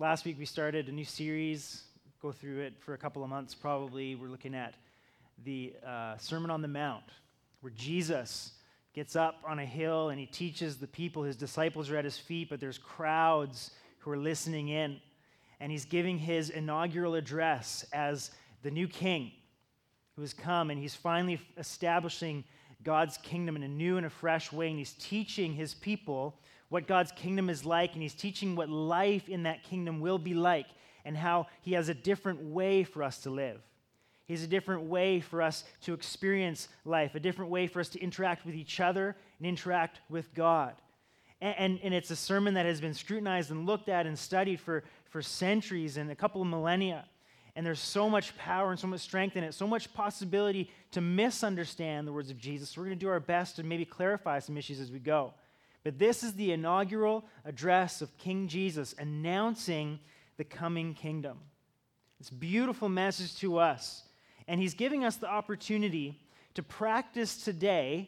Last week we started a new series, go through it for a couple of months probably. We're looking at the Sermon on the Mount, where Jesus gets up on a hill and he teaches the people. His disciples are at his feet, but there's crowds who are listening in. And he's giving his inaugural address as the new king who has come, and he's finally establishing God's kingdom in a new and a fresh way, and he's teaching his people what God's kingdom is like, and he's teaching what life in that kingdom will be like, and how he has a different way for us to live. He has a different way for us to experience life, a different way for us to interact with each other and interact with God. And it's a sermon that has been scrutinized and looked at and studied for centuries and a couple of millennia. And there's so much power and so much strength in it, so much possibility to misunderstand the words of Jesus. So we're going to do our best to maybe clarify some issues as we go. But this is the inaugural address of King Jesus announcing the coming kingdom. It's a beautiful message to us. And he's giving us the opportunity to practice today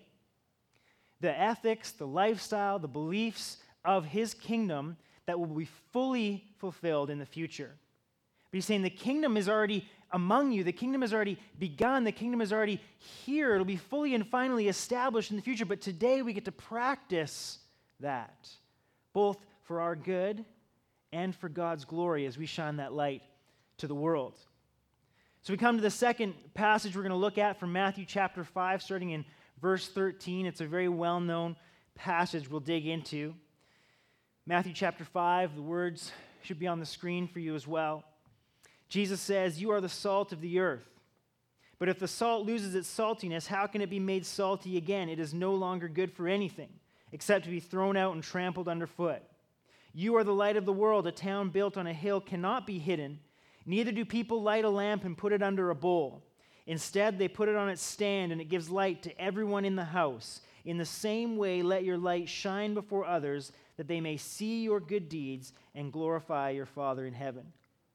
the ethics, the lifestyle, the beliefs of his kingdom that will be fully fulfilled in the future. But he's saying the kingdom is already among you. The kingdom has already begun. The kingdom is already here. It'll be fully and finally established in the future. But today we get to practice that, both for our good and for God's glory as we shine that light to the world. So we come to the second passage we're going to look at from Matthew chapter 5, starting in verse 13. It's a very well-known passage we'll dig into. Matthew chapter 5, the words should be on the screen for you as well. Jesus says, "You are the salt of the earth. But if the salt loses its saltiness, how can it be made salty again? It is no longer good for anything, except to be thrown out and trampled underfoot. You are the light of the world. A town built on a hill cannot be hidden. Neither do people light a lamp and put it under a bowl. Instead, they put it on its stand, and it gives light to everyone in the house. In the same way, let your light shine before others, that they may see your good deeds and glorify your Father in heaven."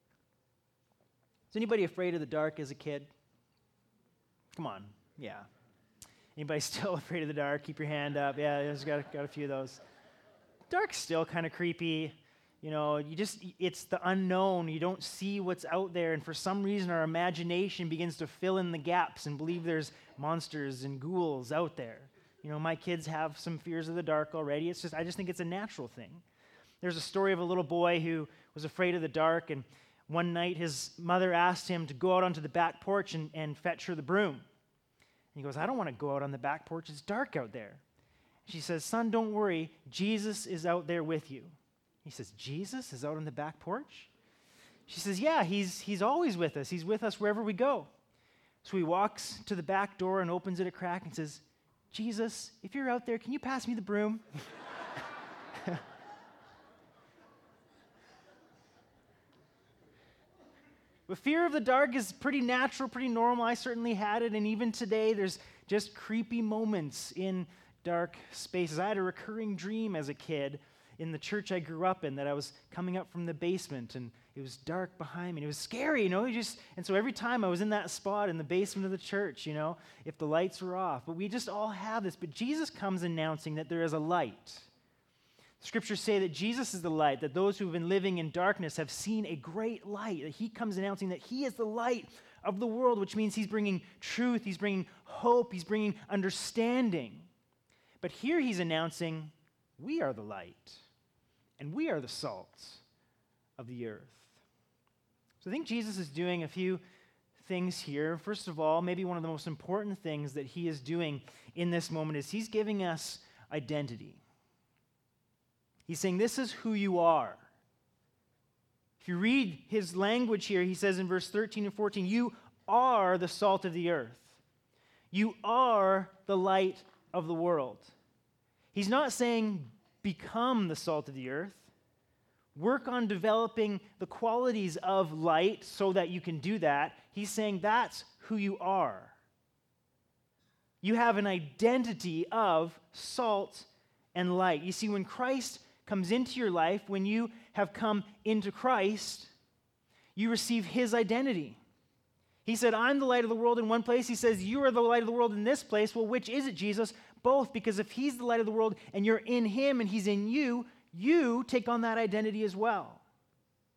Is anybody afraid of the dark as a kid? Come on, yeah. Anybody still afraid of the dark? Keep your hand up. Yeah, there's got a few of those. Dark's still kind of creepy. You know, it's the unknown. You don't see what's out there, and for some reason our imagination begins to fill in the gaps and believe there's monsters and ghouls out there. You know, my kids have some fears of the dark already. I just think it's a natural thing. There's a story of a little boy who was afraid of the dark, and one night his mother asked him to go out onto the back porch and fetch her the broom. And he goes, "I don't want to go out on the back porch. It's dark out there." She says, "Son, don't worry. Jesus is out there with you." He says, "Jesus is out on the back porch?" She says, "Yeah, he's always with us. He's with us wherever we go." So he walks to the back door and opens it a crack and says, "Jesus, if you're out there, can you pass me the broom?" But fear of the dark is pretty natural, pretty normal. I certainly had it, and even today there's just creepy moments in dark spaces. I had a recurring dream as a kid in the church I grew up in that I was coming up from the basement, and it was dark behind me. And it was scary, you know. And so every time I was in that spot in the basement of the church, you know, if the lights were off. But we just all have this. But Jesus comes announcing that there is a light. Scriptures say that Jesus is the light, that those who have been living in darkness have seen a great light. That he comes announcing that he is the light of the world, which means he's bringing truth, he's bringing hope, he's bringing understanding. But here he's announcing, we are the light, and we are the salt of the earth. So I think Jesus is doing a few things here. First of all, maybe one of the most important things that he is doing in this moment is he's giving us identity. He's saying, this is who you are. If you read his language here, he says in verse 13 and 14, you are the salt of the earth. You are the light of the world. He's not saying become the salt of the earth. Work on developing the qualities of light so that you can do that. He's saying that's who you are. You have an identity of salt and light. You see, when Christ comes into your life, when you have come into Christ, you receive his identity. He said, I'm the light of the world in one place. He says, you are the light of the world in this place. Well, which is it, Jesus? Both, because if he's the light of the world and you're in him and he's in you, you take on that identity as well.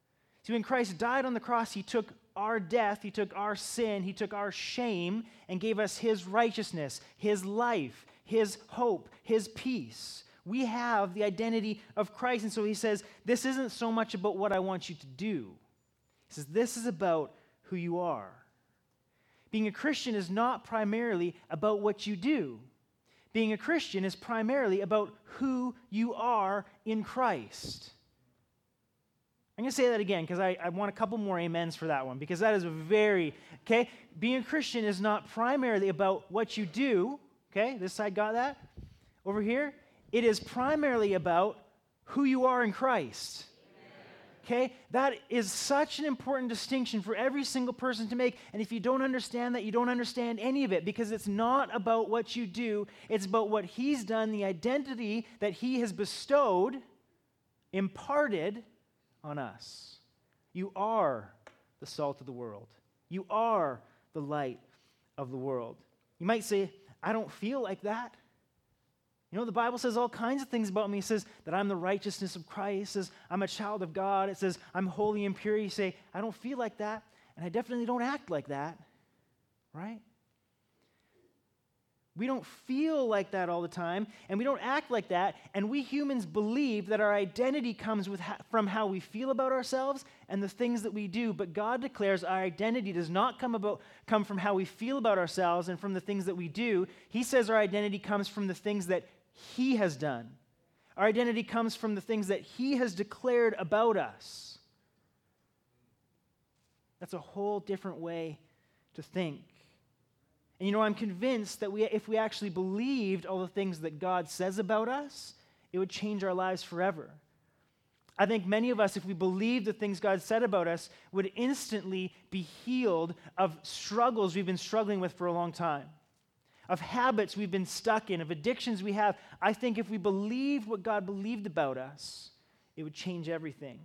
See, when Christ died on the cross, he took our death, he took our sin, he took our shame, and gave us his righteousness, his life, his hope, his peace. We have the identity of Christ, and so he says, this isn't so much about what I want you to do. He says, this is about who you are. Being a Christian is not primarily about what you do. Being a Christian is primarily about who you are in Christ. I'm going to say that again because I want a couple more amens for that one, because that is a very, okay? Being a Christian is not primarily about what you do, okay? This side got that? Over here, it is primarily about who you are in Christ. Okay? That is such an important distinction for every single person to make. And if you don't understand that, you don't understand any of it, because it's not about what you do. It's about what he's done, the identity that he has bestowed, imparted on us. You are the salt of the world. You are the light of the world. You might say, I don't feel like that. You know, the Bible says all kinds of things about me. It says that I'm the righteousness of Christ. It says I'm a child of God. It says I'm holy and pure. You say, I don't feel like that, and I definitely don't act like that, right? We don't feel like that all the time, and we don't act like that, and we humans believe that our identity comes from how we feel about ourselves and the things that we do, but God declares our identity does not come from how we feel about ourselves and from the things that we do. He says our identity comes from the things that he has done. Our identity comes from the things that he has declared about us. That's a whole different way to think. And you know, I'm convinced that if we actually believed all the things that God says about us, it would change our lives forever. I think many of us, if we believed the things God said about us, would instantly be healed of struggles we've been struggling with for a long time, of habits we've been stuck in, of addictions we have. I think if we believed what God believed about us, it would change everything.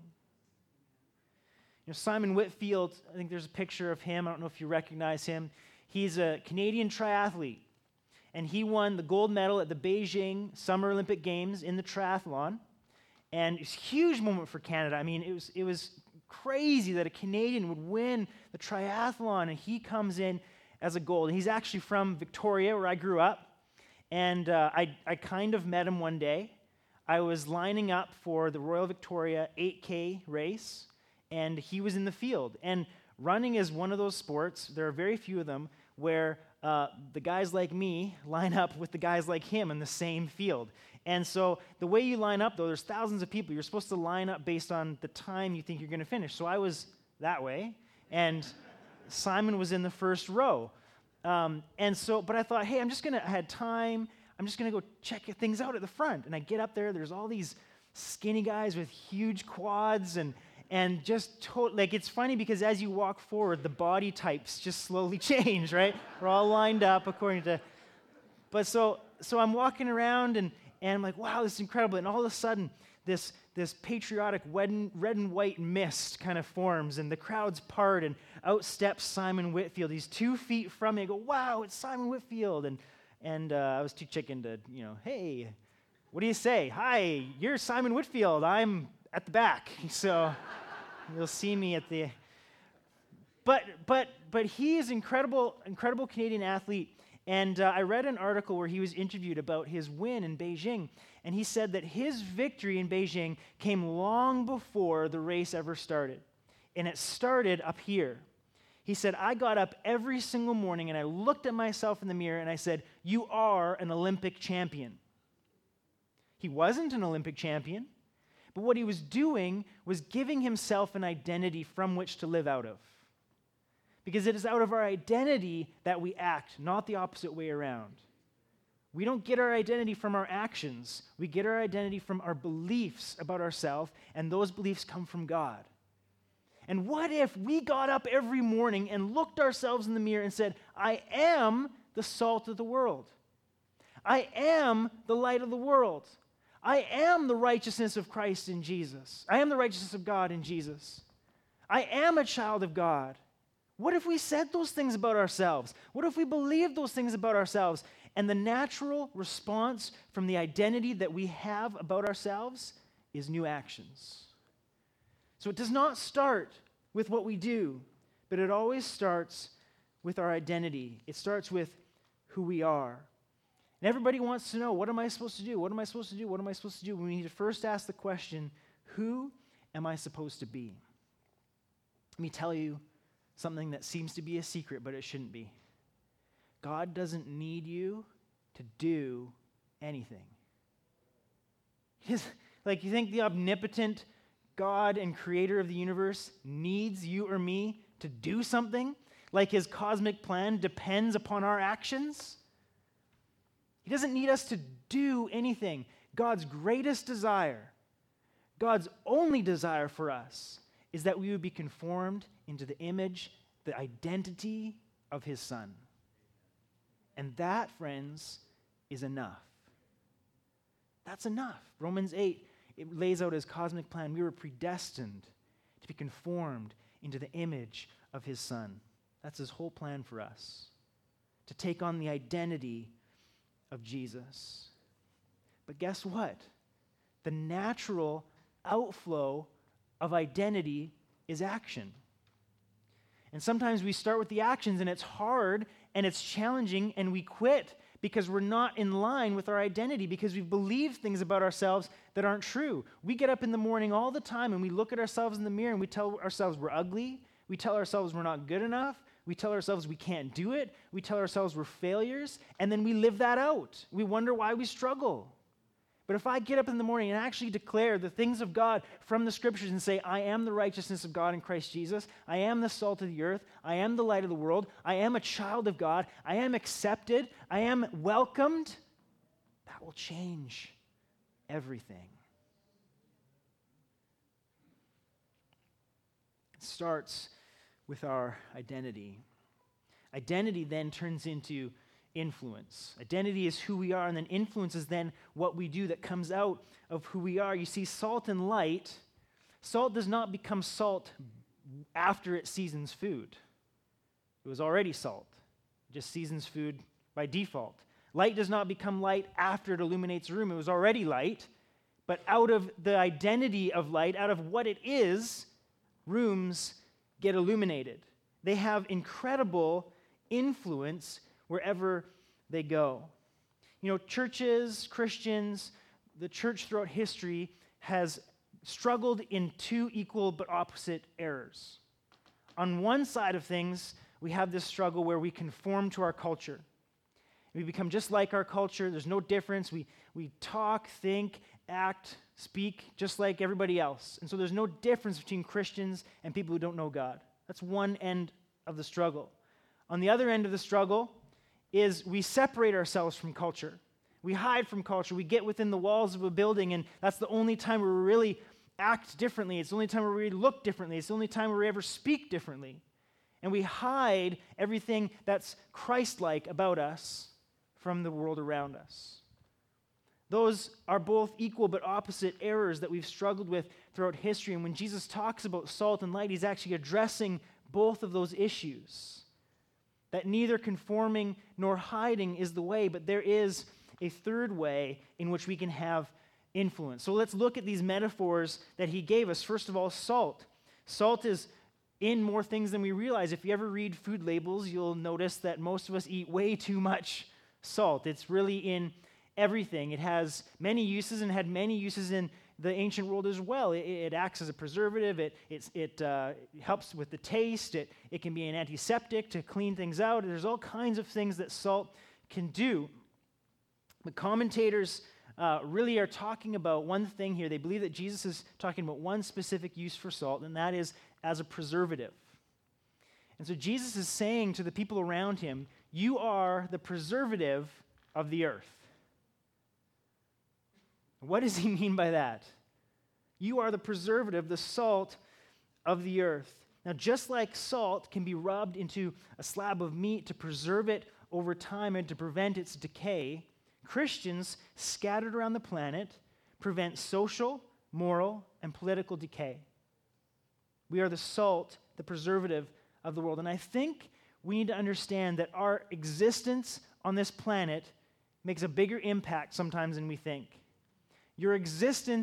You know, Simon Whitfield, I think there's a picture of him. I don't know if you recognize him. He's a Canadian triathlete, and he won the gold medal at the Beijing Summer Olympic Games in the triathlon, and it's a huge moment for Canada. I mean, it was crazy that a Canadian would win the triathlon, and he comes in as a gold. And he's actually from Victoria, where I grew up, and I kind of met him one day. I was lining up for the Royal Victoria 8K race, and he was in the field. And running is one of those sports, there are very few of them, where the guys like me line up with the guys like him in the same field. And so the way you line up, though, there's thousands of people. You're supposed to line up based on the time you think you're going to finish. So I was that way, and Simon was in the first row. But I thought, hey, I had time. I'm just going to go check things out at the front. And I get up there. There's all these skinny guys with huge quads and just like, it's funny because as you walk forward, the body types just slowly change, right? We're all lined up according to, but so I'm walking around and I'm like, wow, this is incredible. And all of a sudden, this patriotic red and white mist kind of forms, and the crowds part, and out steps Simon Whitfield. He's 2 feet from me. I go, wow, it's Simon Whitfield. And I was too chicken to, hey, what do you say? Hi, you're Simon Whitfield. I'm at the back, so you'll see me at the. But he is incredible Canadian athlete, and I read an article where he was interviewed about his win in Beijing, and he said that his victory in Beijing came long before the race ever started, and it started up here. He said, I got up every single morning and I looked at myself in the mirror and I said, you are an Olympic champion. He wasn't an Olympic champion. But what he was doing was giving himself an identity from which to live out of. Because it is out of our identity that we act, not the opposite way around. We don't get our identity from our actions. We get our identity from our beliefs about ourselves, and those beliefs come from God. And what if we got up every morning and looked ourselves in the mirror and said, I am the salt of the world. I am the light of the world. I am the righteousness of Christ in Jesus. I am the righteousness of God in Jesus. I am a child of God. What if we said those things about ourselves? What if we believed those things about ourselves? And the natural response from the identity that we have about ourselves is new actions. So it does not start with what we do, but it always starts with our identity. It starts with who we are. And everybody wants to know, what am I supposed to do? What am I supposed to do? What am I supposed to do? We need to first ask the question, who am I supposed to be? Let me tell you something that seems to be a secret, but it shouldn't be. God doesn't need you to do anything. Like, you think the omnipotent God and creator of the universe needs you or me to do something? Like his cosmic plan depends upon our actions? He doesn't need us to do anything. God's greatest desire, God's only desire for us, is that we would be conformed into the image, the identity of his Son. And that, friends, is enough. That's enough. Romans 8, it lays out his cosmic plan. We were predestined to be conformed into the image of his Son. That's his whole plan for us, to take on the identity of Jesus. But guess what? The natural outflow of identity is action. And sometimes we start with the actions and it's hard and it's challenging and we quit because we're not in line with our identity, because we believe things about ourselves that aren't true. We get up in the morning all the time and we look at ourselves in the mirror and we tell ourselves we're ugly. We tell ourselves we're not good enough. We tell ourselves we can't do it. We tell ourselves we're failures. And then we live that out. We wonder why we struggle. But if I get up in the morning and actually declare the things of God from the scriptures and say, I am the righteousness of God in Christ Jesus, I am the salt of the earth, I am the light of the world, I am a child of God, I am accepted, I am welcomed, that will change everything. It starts with our identity. Identity then turns into influence. Identity is who we are, and then influence is then what we do that comes out of who we are. You see, salt and light, salt does not become salt after it seasons food. It was already salt. It just seasons food by default. Light does not become light after it illuminates a room. It was already light, but out of the identity of light, out of what it is, rooms get illuminated. They have incredible influence wherever they go. You know, churches, Christians, the church throughout history has struggled in two equal but opposite errors. On one side of things, we have this struggle where we conform to our culture. We become just like our culture. There's no difference. We talk, think, act, speak just like everybody else. And so there's no difference between Christians and people who don't know God. That's one end of the struggle. On the other end of the struggle is we separate ourselves from culture. We hide from culture. We get within the walls of a building, and that's the only time where we really act differently. It's the only time where we look differently. It's the only time where we ever speak differently. And we hide everything that's Christ-like about us from the world around us. Those are both equal but opposite errors that we've struggled with throughout history. And when Jesus talks about salt and light, he's actually addressing both of those issues. That neither conforming nor hiding is the way, but there is a third way in which we can have influence. So let's look at these metaphors that he gave us. First of all, salt. Salt is in more things than we realize. If you ever read food labels, you'll notice that most of us eat way too much salt. It's really in everything. It has many uses and had many uses in the ancient world as well. It acts as a preservative. It helps with the taste. It can be an antiseptic to clean things out. There's all kinds of things that salt can do. The commentators really are talking about one thing here. They believe that Jesus is talking about one specific use for salt, and that is as a preservative. And so Jesus is saying to the people around him, you are the preservative of the earth. What does he mean by that? You are the preservative, the salt of the earth. Now, just like salt can be rubbed into a slab of meat to preserve it over time and to prevent its decay, Christians scattered around the planet prevent social, moral, and political decay. We are the salt, the preservative of the world. And I think we need to understand that our existence on this planet makes a bigger impact sometimes than we think. Your existence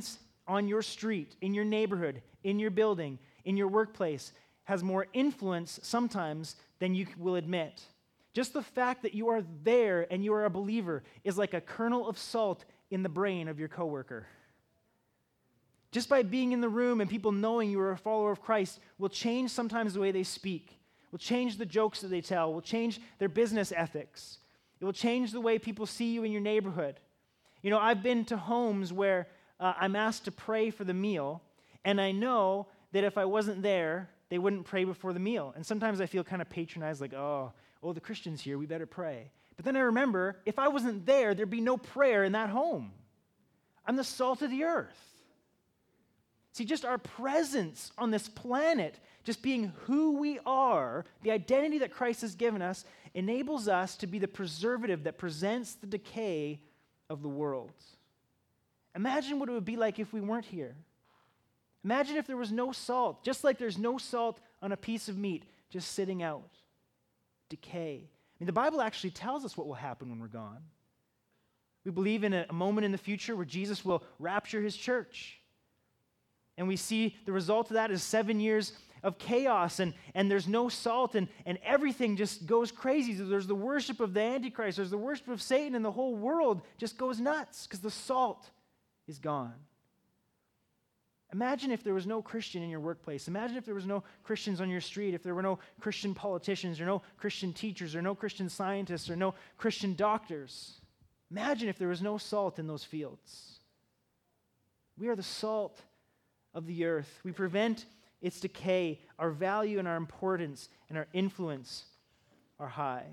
on your street, in your neighborhood, in your building, in your workplace, has more influence sometimes than you will admit. Just the fact that you are there and you are a believer is like a kernel of salt in the brain of your coworker. Just by being in the room and people knowing you are a follower of Christ will change sometimes the way they speak, will change the jokes that they tell, will change their business ethics. It will change the way people see you in your neighborhood. You know, I've been to homes where I'm asked to pray for the meal, and I know that if I wasn't there, they wouldn't pray before the meal. And sometimes I feel kind of patronized, like, oh, the Christian's here, we better pray. But then I remember, if I wasn't there, there'd be no prayer in that home. I'm the salt of the earth. See, just our presence on this planet, just being who we are, the identity that Christ has given us, enables us to be the preservative that presents the decay of the world. Imagine what it would be like if we weren't here. Imagine if there was no salt, just like there's no salt on a piece of meat, just sitting out. Decay. I mean, the Bible actually tells us what will happen when we're gone. We believe in a moment in the future where Jesus will rapture his church. And we see the result of that is 7 years of chaos, and there's no salt, and everything just goes crazy. There's the worship of the Antichrist, there's the worship of Satan, and the whole world just goes nuts because the salt is gone. Imagine if there was no Christian in your workplace. Imagine if there was no Christians on your street, if there were no Christian politicians, or no Christian teachers, or no Christian scientists, or no Christian doctors. Imagine if there was no salt in those fields. We are the salt of the earth. We prevent its decay. Our value and our importance and our influence are high.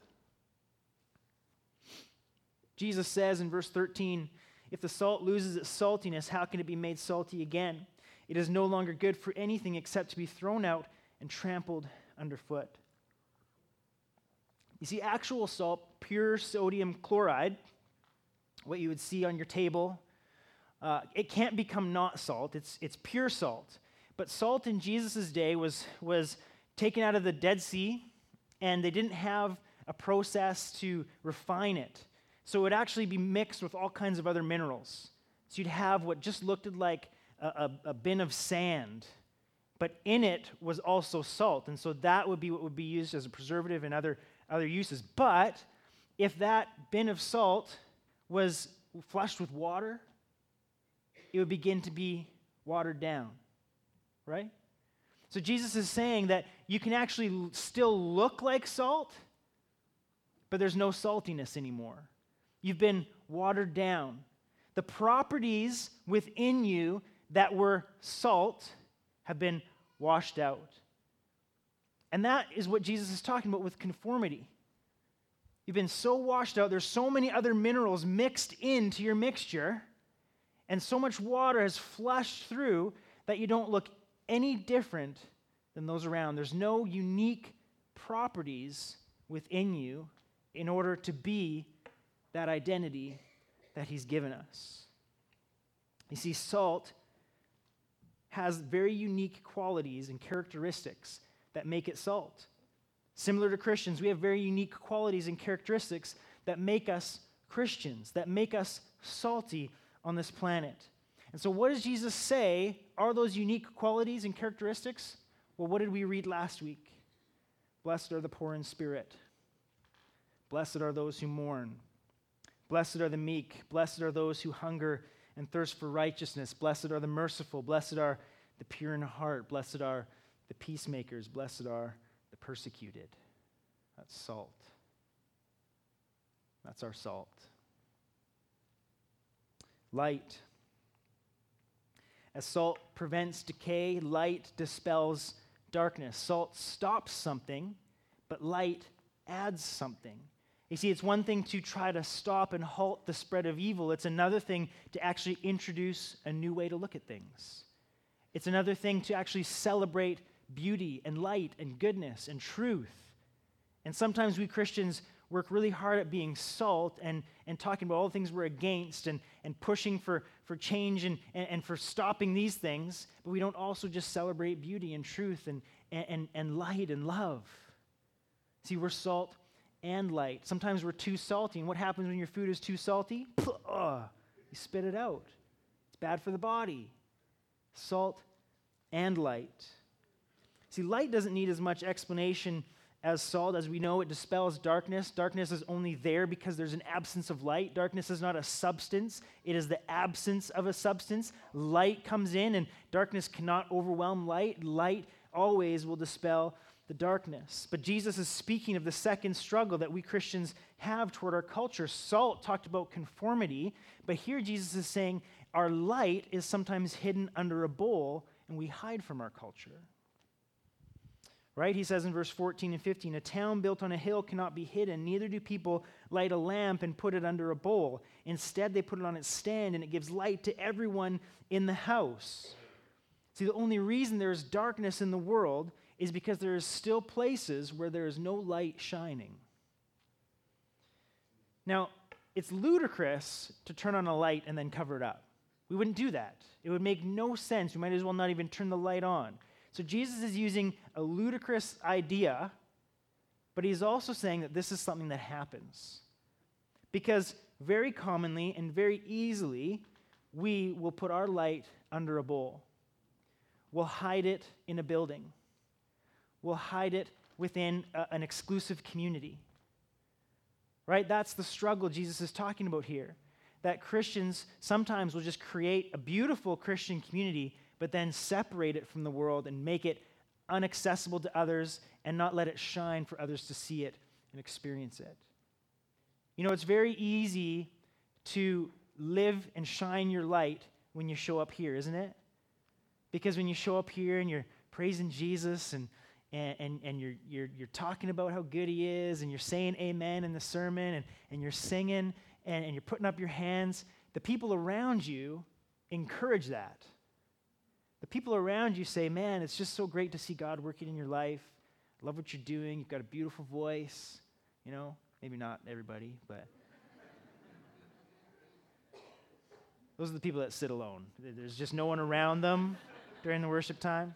Jesus says in verse 13, if the salt loses its saltiness, how can it be made salty again? It is no longer good for anything except to be thrown out and trampled underfoot. You see, actual salt, pure sodium chloride, what you would see on your table, it can't become not salt. It's pure salt. But salt in Jesus' day was taken out of the Dead Sea, and they didn't have a process to refine it. So it would actually be mixed with all kinds of other minerals. So you'd have what just looked like a bin of sand, but in it was also salt. And so that would be what would be used as a preservative and other uses. But if that bin of salt was flushed with water, it would begin to be watered down, right? So Jesus is saying that you can actually still look like salt, but there's no saltiness anymore. You've been watered down. The properties within you that were salt have been washed out. And that is what Jesus is talking about with conformity. You've been so washed out, there's so many other minerals mixed into your mixture, and so much water has flushed through that you don't look any different than those around. There's no unique properties within you in order to be that identity that he's given us. You see, salt has very unique qualities and characteristics that make it salt. Similar to Christians, we have very unique qualities and characteristics that make us Christians, that make us salty on this planet. And so what does Jesus say are those unique qualities and characteristics? Well, what did we read last week? Blessed are the poor in spirit. Blessed are those who mourn. Blessed are the meek. Blessed are those who hunger and thirst for righteousness. Blessed are the merciful. Blessed are the pure in heart. Blessed are the peacemakers. Blessed are the persecuted. That's salt. That's our salt. Light. As salt prevents decay, light dispels darkness. Salt stops something, but light adds something. You see, it's one thing to try to stop and halt the spread of evil. It's another thing to actually introduce a new way to look at things. It's another thing to actually celebrate beauty and light and goodness and truth. And sometimes we Christians work really hard at being salt and talking about all the things we're against and pushing for change and for stopping these things, but we don't also just celebrate beauty and truth and light and love. See, we're salt and light. Sometimes we're too salty, and what happens when your food is too salty? You spit it out. It's bad for the body. Salt and light. See, light doesn't need as much explanation as salt. As we know, it dispels darkness. Darkness is only there because there's an absence of light. Darkness is not a substance. It is the absence of a substance. Light comes in, and darkness cannot overwhelm light. Light always will dispel the darkness. But Jesus is speaking of the second struggle that we Christians have toward our culture. Salt talked about conformity, but here Jesus is saying our light is sometimes hidden under a bowl, and we hide from our culture. Right? He says in verse 14 and 15, a town built on a hill cannot be hidden, neither do people light a lamp and put it under a bowl. Instead, they put it on its stand, and it gives light to everyone in the house. See, the only reason there is darkness in the world is because there is still places where there is no light shining. Now, it's ludicrous to turn on a light and then cover it up. We wouldn't do that. It would make no sense. We might as well not even turn the light on. So Jesus is using a ludicrous idea, but he's also saying that this is something that happens. Because very commonly and very easily, we will put our light under a bowl. We'll hide it in a building. We'll hide it within an exclusive community. Right? That's the struggle Jesus is talking about here. That Christians sometimes will just create a beautiful Christian community, but then separate it from the world and make it inaccessible to others and not let it shine for others to see it and experience it. You know, it's very easy to live and shine your light when you show up here, isn't it? Because when you show up here and you're praising Jesus and you're talking about how good he is and you're saying amen in the sermon and you're singing and you're putting up your hands, the people around you encourage that. The people around you say, man, it's just so great to see God working in your life. I love what you're doing. You've got a beautiful voice. You know, maybe not everybody, but those are the people that sit alone. There's just no one around them during the worship time.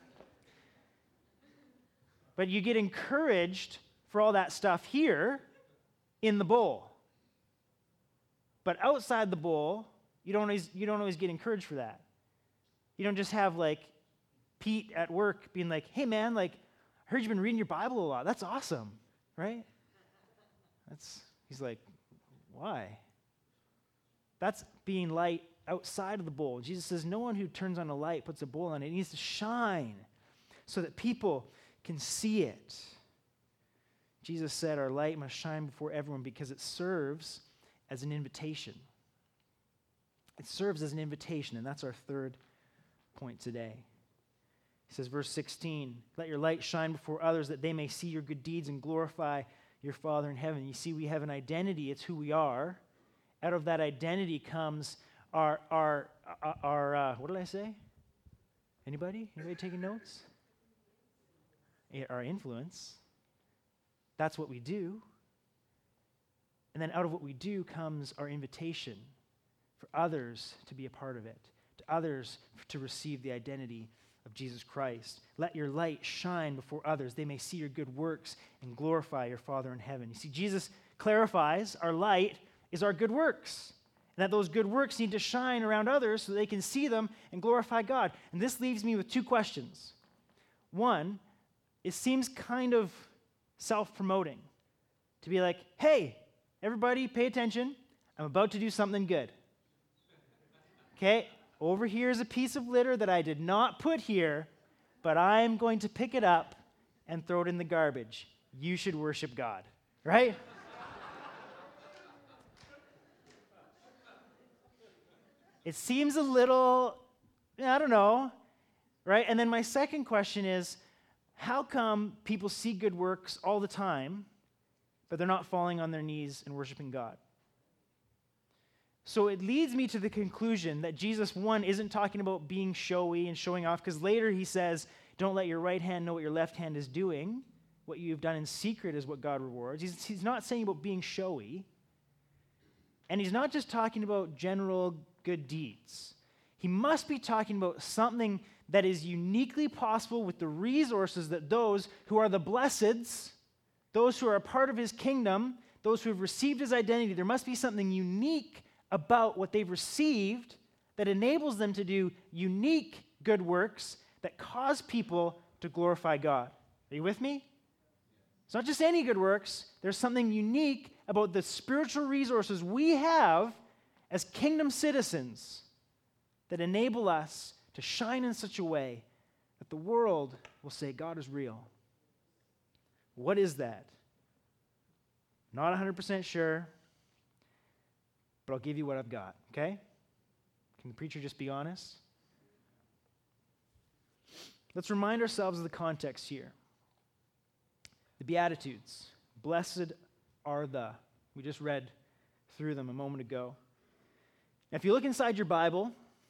But you get encouraged for all that stuff here in the bowl. But outside the bowl, you don't always get encouraged for that. You don't just have like Pete at work being like, hey man, like I heard you've been reading your Bible a lot. That's awesome, right? He's like, why? That's being light outside of the bowl. Jesus says no one who turns on a light puts a bowl on it. It needs to shine so that people can see it. Jesus said our light must shine before everyone because it serves as an invitation. It serves as an invitation, and that's our third point today. He says, verse 16, let your light shine before others that they may see your good deeds and glorify your Father in heaven. You see, we have an identity. It's who we are. Out of that identity comes our what did I say? Anybody taking notes? Our influence. That's what we do. And then out of what we do comes our invitation for others to be a part of it, to others to receive the identity of Jesus Christ. Let your light shine before others. They may see your good works and glorify your Father in heaven. You see, Jesus clarifies our light is our good works, and that those good works need to shine around others so they can see them and glorify God. And this leaves me with two questions. One, it seems kind of self-promoting to be like, hey, everybody pay attention. I'm about to do something good. Okay, over here is a piece of litter that I did not put here, but I'm going to pick it up and throw it in the garbage. You should worship God, right? It seems a little, I don't know, right? And then my second question is, how come people see good works all the time, but they're not falling on their knees and worshiping God? So it leads me to the conclusion that Jesus, one, isn't talking about being showy and showing off, because later he says, don't let your right hand know what your left hand is doing. What you've done in secret is what God rewards. He's not saying about being showy. And he's not just talking about general good deeds. He must be talking about something that is uniquely possible with the resources that those who are the blesseds, those who are a part of his kingdom, those who have received his identity, there must be something unique about what they've received that enables them to do unique good works that cause people to glorify God. Are you with me? It's not just any good works. There's something unique about the spiritual resources we have as kingdom citizens that enable us to shine in such a way that the world will say God is real. What is that? Not 100% sure, but I'll give you what I've got, okay? Can the preacher just be honest? Let's remind ourselves of the context here. The Beatitudes. Blessed are the. We just read through them a moment ago. Now, if you look inside your Bible,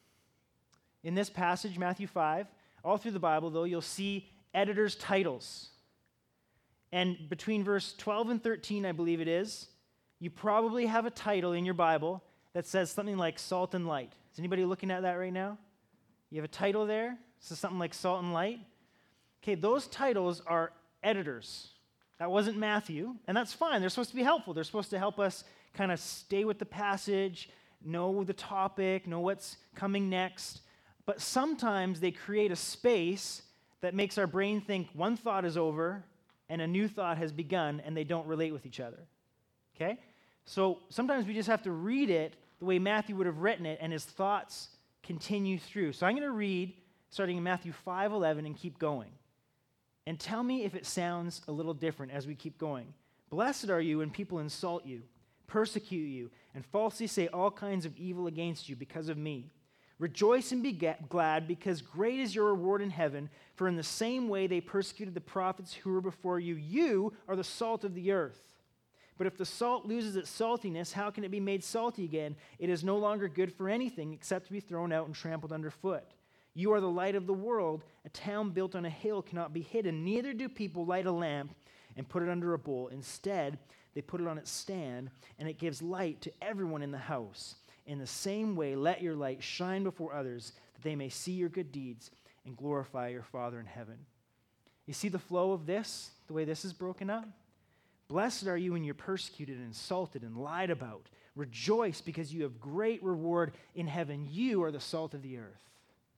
in this passage, Matthew 5, all through the Bible, though, you'll see editors' titles. And between verse 12 and 13, I believe it is, you probably have a title in your Bible that says something like Salt and Light. Is anybody looking at that right now? You have a title there? It says something like Salt and Light. Okay, those titles are editors. That wasn't Matthew, and that's fine. They're supposed to be helpful. They're supposed to help us kind of stay with the passage, know the topic, know what's coming next. But sometimes they create a space that makes our brain think one thought is over and a new thought has begun, and they don't relate with each other. Okay? So sometimes we just have to read it the way Matthew would have written it, and his thoughts continue through. So I'm going to read starting in Matthew 5:11 and keep going. And tell me if it sounds a little different as we keep going. Blessed are you when people insult you, persecute you, and falsely say all kinds of evil against you because of me. Rejoice and be glad, because great is your reward in heaven, for in the same way they persecuted the prophets who were before you. You are the salt of the earth. But if the salt loses its saltiness, how can it be made salty again? It is no longer good for anything except to be thrown out and trampled underfoot. You are the light of the world. A town built on a hill cannot be hidden. Neither do people light a lamp and put it under a bowl. Instead, they put it on its stand, and it gives light to everyone in the house. In the same way, let your light shine before others, that they may see your good deeds and glorify your Father in heaven. You see the flow of this, the way this is broken up? Blessed are you when you're persecuted and insulted and lied about. Rejoice, because you have great reward in heaven. You are the salt of the earth.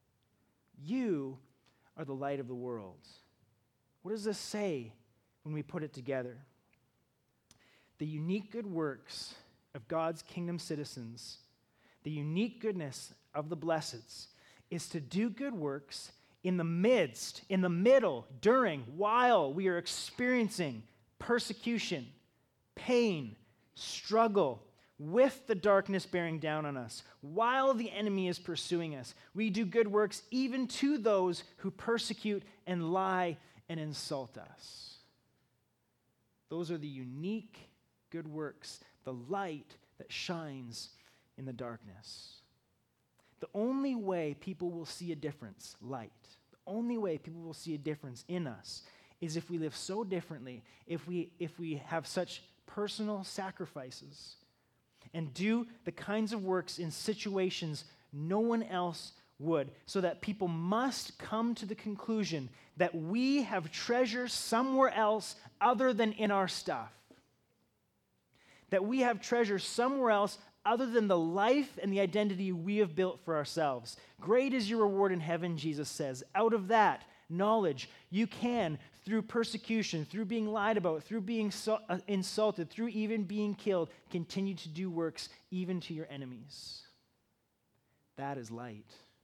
You are the light of the world. What does this say when we put it together? The unique good works of God's kingdom citizens, the unique goodness of the blesseds, is to do good works in the midst, in the middle, during, while we are experiencing persecution, pain, struggle, with the darkness bearing down on us, while the enemy is pursuing us. We do good works even to those who persecute and lie and insult us. Those are the unique good works, the light that shines in the darkness. The only way people will see a difference, light, the only way people will see a difference in us is if we live so differently, if we have such personal sacrifices and do the kinds of works in situations no one else would, so that people must come to the conclusion that we have treasure somewhere else other than in our stuff. That we have treasure somewhere else other than the life and the identity we have built for ourselves. Great is your reward in heaven, Jesus says. Out of that knowledge, you can, through persecution, through being lied about, through being insulted, through even being killed, continue to do works even to your enemies. That is light.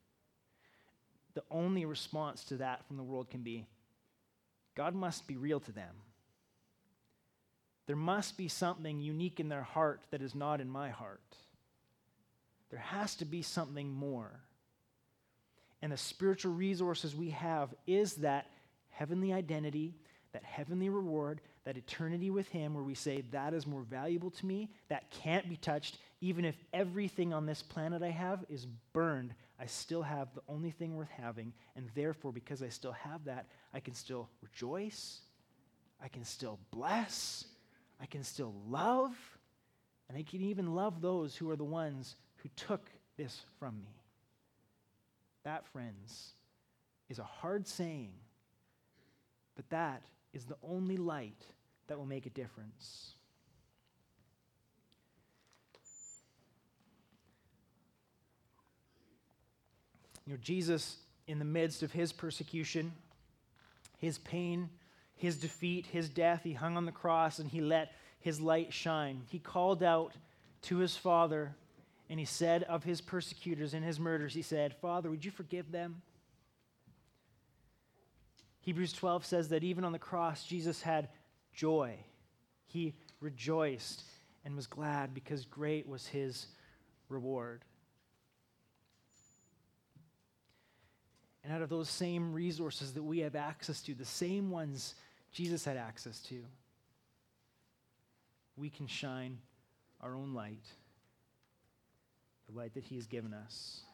The only response to that from the world can be, God must be real to them. There must be something unique in their heart that is not in my heart. There has to be something more. And the spiritual resources we have is that heavenly identity, that heavenly reward, that eternity with Him, where we say, that is more valuable to me, that can't be touched. Even if everything on this planet I have is burned, I still have the only thing worth having, and therefore, because I still have that, I can still rejoice, I can still bless, I can still love, and I can even love those who are the ones who took this from me. That, friends, is a hard saying, but that is the only light that will make a difference. Jesus, in the midst of his persecution, his pain, his defeat, his death, he hung on the cross and he let his light shine. He called out to his Father and he said of his persecutors and his murderers, he said, "Father, would you forgive them?" Hebrews 12 says that even on the cross, Jesus had joy. He rejoiced and was glad because great was his reward. And out of those same resources that we have access to, the same ones Jesus had access to, we can shine our own light, the light that he has given us.